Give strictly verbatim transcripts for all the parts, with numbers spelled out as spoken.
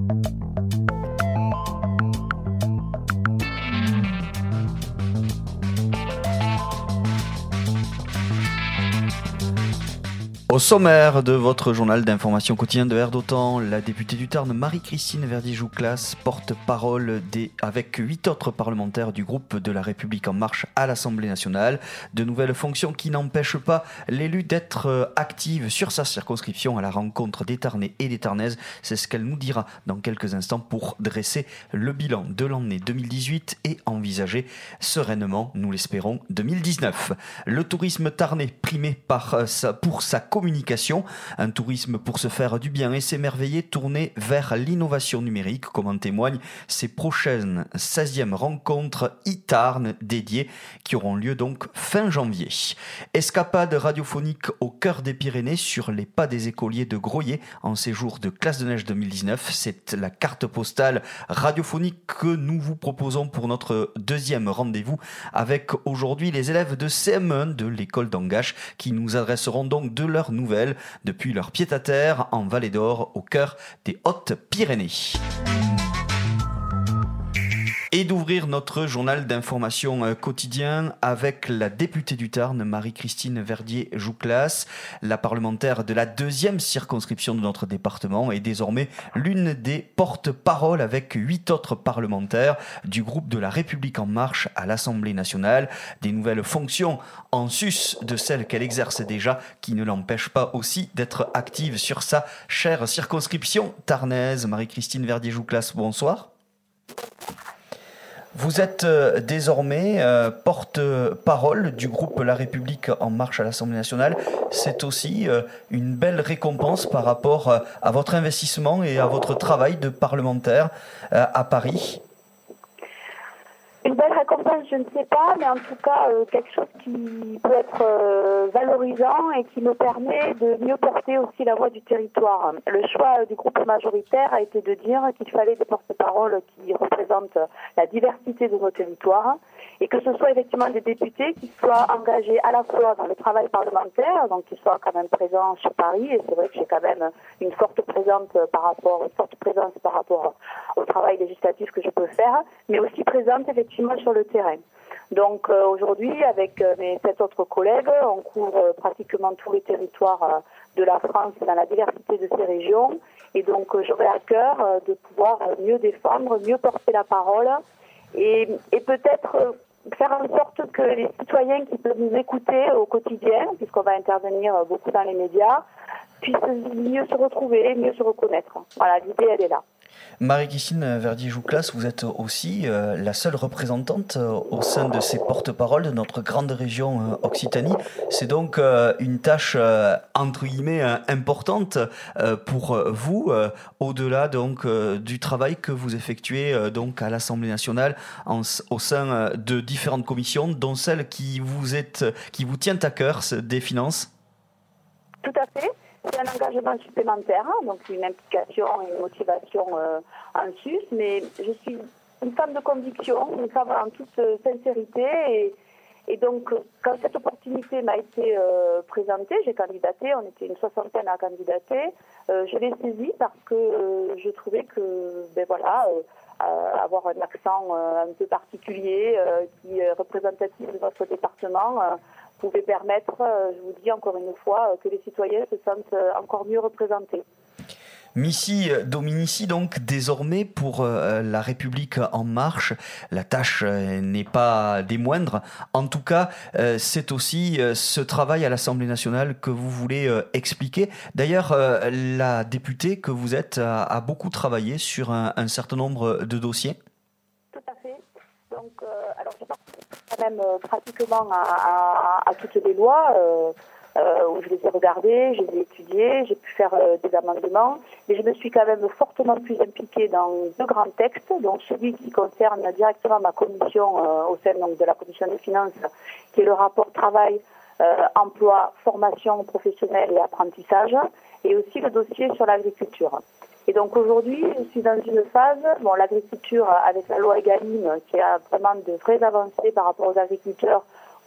Au sommaire de votre journal d'information quotidien de Air d'Otan, la députée du Tarn Marie-Christine Verdier-Jouclas, porte-parole des, avec huit autres parlementaires du groupe de La République En Marche à l'Assemblée nationale. De nouvelles fonctions qui n'empêchent pas l'élu d'être active sur sa circonscription à la rencontre des Tarnais et des Tarnaises. C'est ce qu'elle nous dira dans quelques instants pour dresser le bilan de l'année deux mille dix-huit et envisager sereinement, nous l'espérons, deux mille dix-neuf. Le tourisme tarnais primé par sa, pour sa communication, un tourisme pour se faire du bien et s'émerveiller tourné vers l'innovation numérique, comme en témoignent ces prochaines seizième rencontres e-Tarn dédiées qui auront lieu donc fin janvier. Escapade radiophonique au cœur des Pyrénées sur les pas des écoliers de Groyer en séjour de classe de neige deux mille dix-neuf. C'est la carte postale radiophonique que nous vous proposons pour notre deuxième rendez-vous avec aujourd'hui les élèves de C M un de l'école d'Angache qui nous adresseront donc de leurs nouvelles depuis leur pied-à-terre en Vallée d'Or au cœur des Hautes-Pyrénées. Et d'ouvrir notre journal d'information quotidien avec la députée du Tarn, Marie-Christine Verdier-Jouclas, la parlementaire de la deuxième circonscription de notre département et désormais l'une des porte-paroles avec huit autres parlementaires du groupe de La République En Marche à l'Assemblée nationale. Des nouvelles fonctions en sus de celles qu'elle exerce déjà qui ne l'empêchent pas aussi d'être active sur sa chère circonscription tarnaise. Marie-Christine Verdier-Jouclas, bonsoir. Vous êtes euh, désormais euh, porte-parole du groupe La République En Marche à l'Assemblée nationale. C'est aussi euh, une belle récompense par rapport euh, à votre investissement et à votre travail de parlementaire euh, à Paris. Une belle récompense, je ne sais pas, mais en tout cas, euh, quelque chose qui peut être euh, valorisant et qui me permet de mieux porter aussi la voix du territoire. Le choix du groupe majoritaire a été de dire qu'il fallait des porte-paroles qui représentent la diversité de nos territoires et que ce soit effectivement des députés qui soient engagés à la fois dans le travail parlementaire, donc qui soient quand même présents sur Paris, et c'est vrai que j'ai quand même une forte présence par rapport, une forte présence par rapport au travail législatif que je peux faire, mais aussi présente effectivement sur le terrain. Donc euh, aujourd'hui, avec euh, mes sept autres collègues, on couvre euh, pratiquement tous les territoires euh, de la France dans la diversité de ces régions. Et donc euh, j'aurai à cœur euh, de pouvoir euh, mieux défendre, mieux porter la parole et, et peut-être euh, faire en sorte que les citoyens qui peuvent nous écouter au quotidien, puisqu'on va intervenir euh, beaucoup dans les médias, puissent mieux se retrouver, mieux se reconnaître. Voilà, l'idée elle est là. Marie-Christine Verdier-Jouclas, vous êtes aussi euh, la seule représentante euh, au sein de ces porte-paroles de notre grande région euh, Occitanie. C'est donc euh, une tâche euh, entre guillemets euh, importante euh, pour vous, euh, au-delà donc euh, du travail que vous effectuez euh, donc à l'Assemblée nationale en, au sein euh, de différentes commissions, dont celle qui vous est, qui vous tient à cœur, des finances. Tout à fait. C'est un engagement supplémentaire, donc une implication et une motivation euh, en sus, mais je suis une femme de conviction, une femme en toute euh, sincérité, et, et donc quand cette opportunité m'a été euh, présentée, j'ai candidaté, on était une soixantaine à candidater, euh, je l'ai saisie parce que euh, je trouvais que, ben voilà, euh, euh, avoir un accent euh, un peu particulier euh, qui est représentatif de notre département, euh, pouvait permettre, je vous dis encore une fois, que les citoyens se sentent encore mieux représentés. Missi Dominici, donc désormais pour euh, La République En Marche, la tâche euh, n'est pas des moindres. En tout cas, euh, c'est aussi euh, ce travail à l'Assemblée nationale que vous voulez euh, expliquer. D'ailleurs, euh, la députée que vous êtes a, a beaucoup travaillé sur un, un certain nombre de dossiers. Tout à fait. Donc, euh, alors je participe quand même euh, pratiquement à, à, à toutes les lois euh, euh, où je les ai regardées, je les ai étudiées, j'ai pu faire euh, des amendements, mais je me suis quand même fortement plus impliquée dans deux grands textes, donc celui qui concerne directement ma commission euh, au sein donc, de la commission des finances, qui est le rapport travail, euh, emploi, formation professionnelle et apprentissage, et aussi le dossier sur l'agriculture. Et donc aujourd'hui, je suis dans une phase, bon, l'agriculture avec la loi Egalim, qui a vraiment de vraies avancées par rapport aux agriculteurs,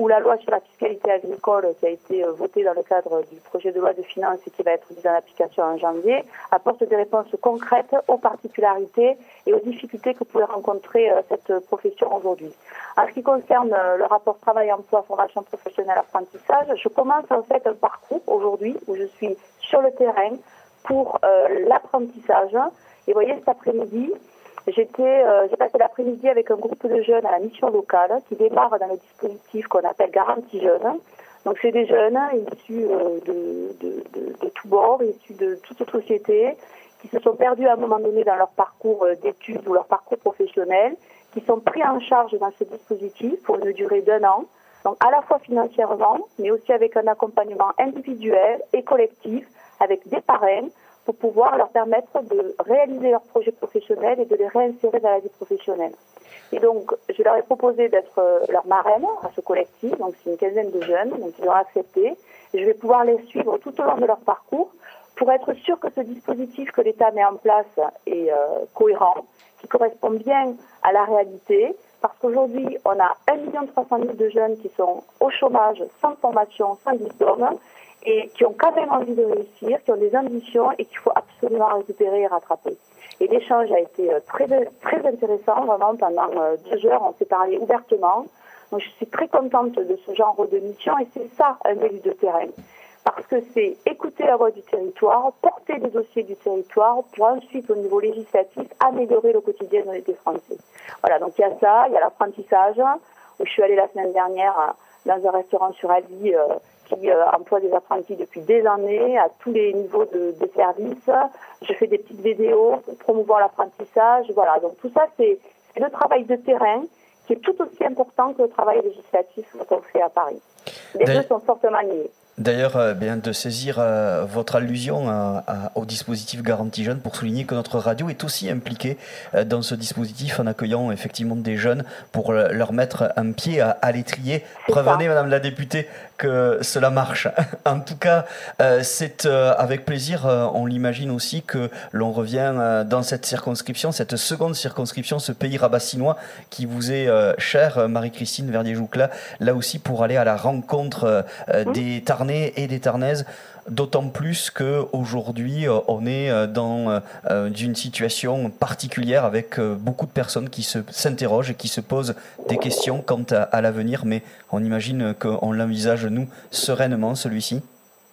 où la loi sur la fiscalité agricole, qui a été votée dans le cadre du projet de loi de finances et qui va être mise en application en janvier, apporte des réponses concrètes aux particularités et aux difficultés que pouvait rencontrer cette profession aujourd'hui. En ce qui concerne le rapport travail-emploi, formation professionnelle, apprentissage, je commence en fait un parcours aujourd'hui où je suis sur le terrain pour euh, l'apprentissage. Et vous voyez, cet après-midi, J'étais, euh, j'ai passé l'après-midi avec un groupe de jeunes à la mission locale qui démarre dans le dispositif qu'on appelle Garantie Jeunes. Donc c'est des jeunes issus euh, de, de, de, de tous bords, issus de toute société, qui se sont perdus à un moment donné dans leur parcours d'études ou leur parcours professionnel, qui sont pris en charge dans ce dispositif pour une durée d'un an, donc à la fois financièrement, mais aussi avec un accompagnement individuel et collectif, avec des parrains, pour pouvoir leur permettre de réaliser leurs projets professionnels et de les réinsérer dans la vie professionnelle. Et donc, je leur ai proposé d'être leur marraine à ce collectif, donc c'est une quinzaine de jeunes, donc ils ont accepté. Et je vais pouvoir les suivre tout au long de leur parcours pour être sûr que ce dispositif que l'État met en place est euh, cohérent, qui correspond bien à la réalité, parce qu'aujourd'hui, on a un million trois cent mille de jeunes qui sont au chômage, sans formation, sans diplôme, et qui ont quand même envie de réussir, qui ont des ambitions et qu'il faut absolument récupérer et rattraper. Et l'échange a été très, très intéressant, vraiment, pendant deux heures, on s'est parlé ouvertement. Donc je suis très contente de ce genre de mission et c'est ça un élu de terrain. Parce que c'est écouter la voix du territoire, porter les dossiers du territoire pour ensuite, au niveau législatif, améliorer le quotidien des Français. Voilà, donc il y a ça, il y a l'apprentissage, où je suis allée la semaine dernière dans un restaurant sur Albi, euh, qui euh, emploie des apprentis depuis des années à tous les niveaux de, de services. Je fais des petites vidéos pour promouvoir l'apprentissage. Voilà, donc tout ça, c'est, c'est le travail de terrain qui est tout aussi important que le travail législatif qu'on fait à Paris. Les deux sont fortement liés. D'ailleurs, euh, bien de saisir euh, votre allusion à, à, au dispositif Garantie Jeunes pour souligner que notre radio est aussi impliquée euh, dans ce dispositif en accueillant effectivement des jeunes pour euh, leur mettre un pied à, à l'étrier. Prévenez, Madame la députée, que cela marche. En tout cas, euh, c'est euh, avec plaisir, euh, on l'imagine aussi, que l'on revient euh, dans cette circonscription, cette seconde circonscription, ce pays rabassinois qui vous est euh, cher, Marie-Christine Verdier-Jouclas, là aussi pour aller à la rencontre euh, mmh. des Tarnais et des Tarnaises, d'autant plus qu'aujourd'hui on est dans euh, une situation particulière avec euh, beaucoup de personnes qui se, s'interrogent et qui se posent des questions quant à, à l'avenir, mais on imagine qu'on l'envisage nous sereinement celui-ci.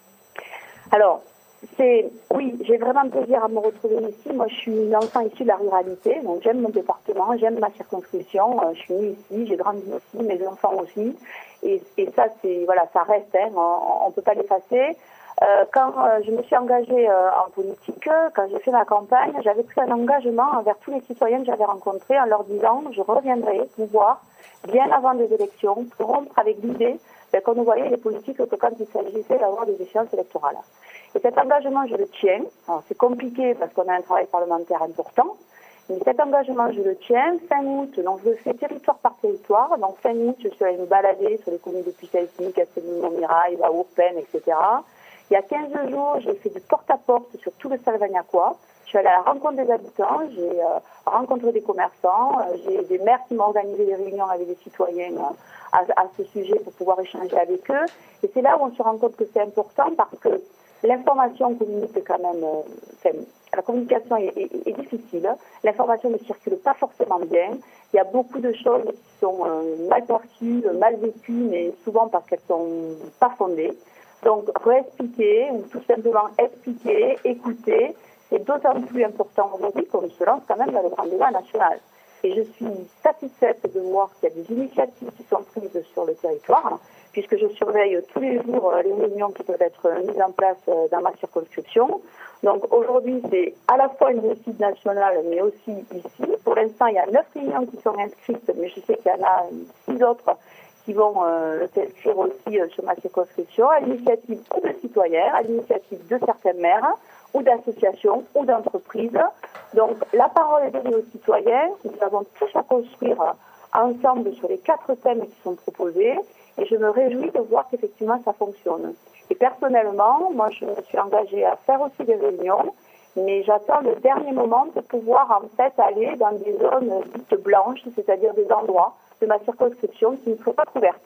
Alors, c'est, oui, j'ai vraiment plaisir à me retrouver ici. Moi, je suis une enfant issue de la ruralité, donc j'aime mon département, j'aime ma circonscription. Je suis née ici, j'ai grandi ici, mes enfants aussi. Et, et ça, c'est, voilà, ça reste, hein, on ne peut pas l'effacer. Euh, quand euh, je me suis engagée euh, en politique, quand j'ai fait ma campagne, j'avais pris un engagement envers tous les citoyens que j'avais rencontrés en leur disant je reviendrai vous voir bien avant des élections pour rompre avec l'idée ben, qu'on ne voyait les politiques que quand il s'agissait d'avoir des échéances électorales. Et cet engagement, je le tiens. Alors, c'est compliqué parce qu'on a un travail parlementaire important. Mais cet engagement, je le tiens. Fin août, donc je fais territoire par territoire. Donc fin août, je suis allée me balader sur les communes de Puy-Salsigny, Castelnau-Montmirail, La Haute-Peine, et cetera. Il y a quinze jours, j'ai fait du porte-à-porte sur tout le Salvagnacois. Je suis allée à la rencontre des habitants, j'ai euh, rencontré des commerçants, euh, j'ai des maires qui m'ont organisé des réunions avec des citoyens euh, à, à ce sujet pour pouvoir échanger avec eux. Et c'est là où on se rend compte que c'est important parce que l'information communique quand même, euh, enfin, la communication est, est, est difficile, l'information ne circule pas forcément bien, il y a beaucoup de choses qui sont euh, mal perçues, mal vécues, mais souvent parce qu'elles sont pas fondées. Donc, réexpliquer ou tout simplement expliquer, écouter, c'est d'autant plus important aujourd'hui qu'on se lance quand même dans le grand débat national. Et je suis satisfaite de voir qu'il y a des initiatives qui sont prises sur le territoire, puisque je surveille tous les jours les réunions qui peuvent être mises en place dans ma circonscription. Donc aujourd'hui, c'est à la fois une réussite nationale, mais aussi ici. Pour l'instant, il y a neuf réunions qui sont inscrites, mais je sais qu'il y en a six autres qui vont euh, s'inscrire aussi euh, sur ma circonscription, à l'initiative ou de citoyens, à l'initiative de certains maires, ou d'associations, ou d'entreprises. Donc la parole est donnée aux citoyens. Nous avons tous à construire ensemble sur les quatre thèmes qui sont proposés. Et je me réjouis de voir qu'effectivement ça fonctionne. Et personnellement, moi je me suis engagée à faire aussi des réunions, mais j'attends le dernier moment pour pouvoir en fait aller dans des zones dites blanches, c'est-à-dire des endroits de ma circonscription qui ne sont pas couvertes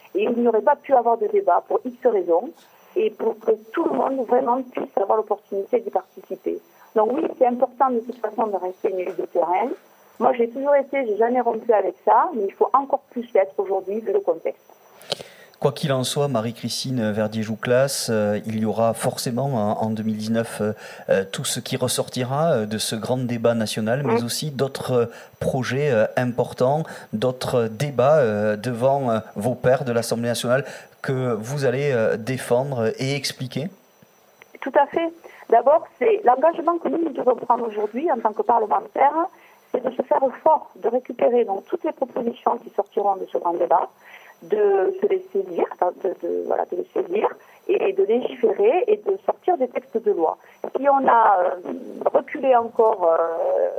Et il n'y aurait pas pu avoir de débat pour X raisons et pour que tout le monde vraiment puisse avoir l'opportunité d'y participer. Donc oui, c'est important de toute façon de rester une élue de terrain. Moi, j'ai toujours été, j'ai jamais rompu avec ça, mais il faut encore plus l'être aujourd'hui vu le contexte. Quoi qu'il en soit, Marie-Christine Verdier-Jouclas, euh, il y aura forcément en, en deux mille dix-neuf euh, tout ce qui ressortira euh, de ce grand débat national, mais aussi d'autres euh, projets euh, importants, d'autres débats euh, devant euh, vos pairs de l'Assemblée nationale que vous allez euh, défendre et expliquer. Tout à fait. D'abord, c'est l'engagement que nous, nous devons prendre aujourd'hui en tant que parlementaires, c'est de se faire fort, de récupérer donc toutes les propositions qui sortiront de ce grand débat, de se les saisir, de, de, voilà, de les saisir et de légiférer et de sortir des textes de loi. Si on a euh, reculé encore euh,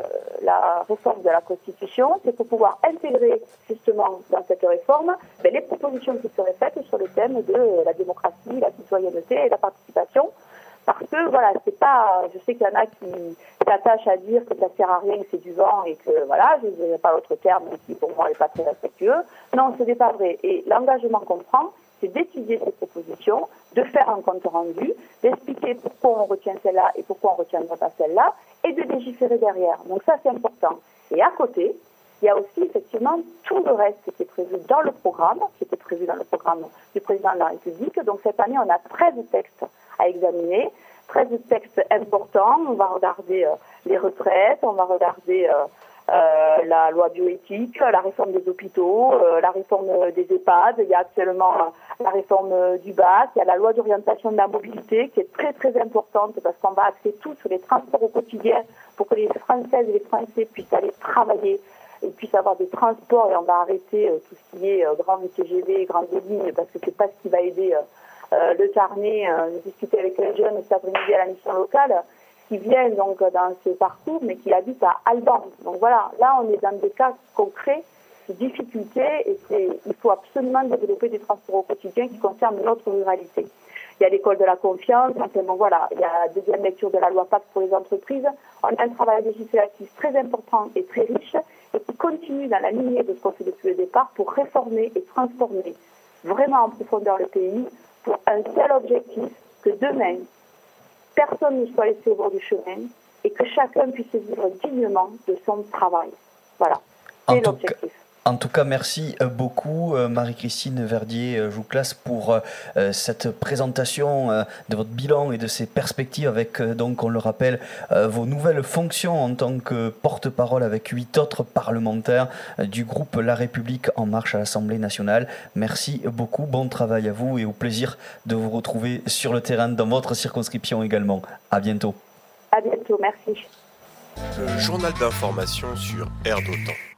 la réforme de la Constitution, c'est pour pouvoir intégrer justement dans cette réforme ben, les propositions qui seraient faites sur le thème de la démocratie, la citoyenneté et la participation. Parce que, voilà, c'est pas, je sais qu'il y en a qui s'attachent à dire que ça sert à rien, que c'est du vent et que, voilà, je n'ai pas l'autre terme qui, pour moi, n'est pas très respectueux. Non, ce n'est pas vrai. Et l'engagement qu'on prend, c'est d'étudier ces propositions, de faire un compte rendu, d'expliquer pourquoi on retient celle-là et pourquoi on ne retiendra pas celle-là, et de légiférer derrière. Donc ça, c'est important. Et à côté, il y a aussi, effectivement, tout le reste qui était prévu dans le programme, qui était prévu dans le programme du président de la République. Donc cette année, on a treize textes à examiner, treize textes importants. On va regarder euh, les retraites, on va regarder euh, euh, la loi bioéthique, la réforme des hôpitaux, euh, la réforme des EHPAD. Il y a actuellement euh, la réforme euh, du B A C, il y a la loi d'orientation de la mobilité qui est très très importante parce qu'on va axer tout sur les transports au quotidien pour que les Françaises et les Français puissent aller travailler et puissent avoir des transports, et on va arrêter euh, tout ce qui est euh, grand T G V, grandes lignes, parce que c'est pas ce qui va aider euh, Euh, le carnet, euh, j'ai discuté avec un jeune cet après-midi à la mission locale qui vient donc dans ce parcours mais qui habite à Alban. Donc voilà, là on est dans des cas concrets de difficultés et c'est, il faut absolument développer des transports au quotidien qui concernent notre ruralité. Il y a l'école de la confiance, enfin bon voilà, il y a la deuxième lecture de la loi Pacte pour les entreprises. On a un travail législatif très important et très riche et qui continue dans la lignée de ce qu'on fait depuis le départ pour réformer et transformer vraiment en profondeur le pays pour un seul objectif, que demain, personne ne soit laissé au bord du chemin et que chacun puisse vivre dignement de son travail. Voilà, c'est l'objectif. En tout cas, merci beaucoup Marie-Christine Verdier-Jouclas pour euh, cette présentation euh, de votre bilan et de ses perspectives avec, euh, donc, on le rappelle, euh, vos nouvelles fonctions en tant que porte-parole avec huit autres parlementaires euh, du groupe La République En Marche à l'Assemblée nationale. Merci beaucoup, bon travail à vous et au plaisir de vous retrouver sur le terrain dans votre circonscription également. À bientôt. À bientôt, merci. Le journal d'information sur Air d'Otan.